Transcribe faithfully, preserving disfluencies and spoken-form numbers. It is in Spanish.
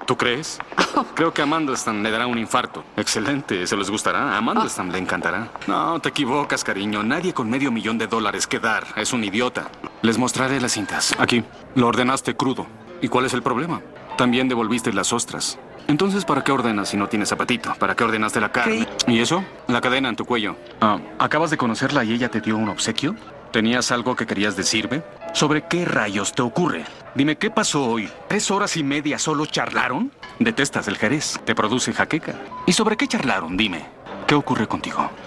¿Tú crees? Creo que a Mandelstam le dará un infarto. Excelente, se les gustará. A Mandelstam le encantará. No, te equivocas, cariño. Nadie con medio millón de dólares que dar es un idiota. Les mostraré las cintas. Aquí. Lo ordenaste crudo. ¿Y cuál es el problema? También devolviste las ostras. Entonces, ¿para qué ordenas si no tienes zapatito? ¿Para qué ordenaste la carne? ¿Y eso? La cadena en tu cuello. Ah, ¿acabas de conocerla y ella te dio un obsequio? ¿Tenías algo que querías decirme? ¿Sobre qué rayos te ocurre? Dime, ¿qué pasó hoy? ¿Tres horas y media solo charlaron? Detestas el Jerez. Te produce jaqueca. ¿Y sobre qué charlaron? Dime. ¿Qué ocurre contigo?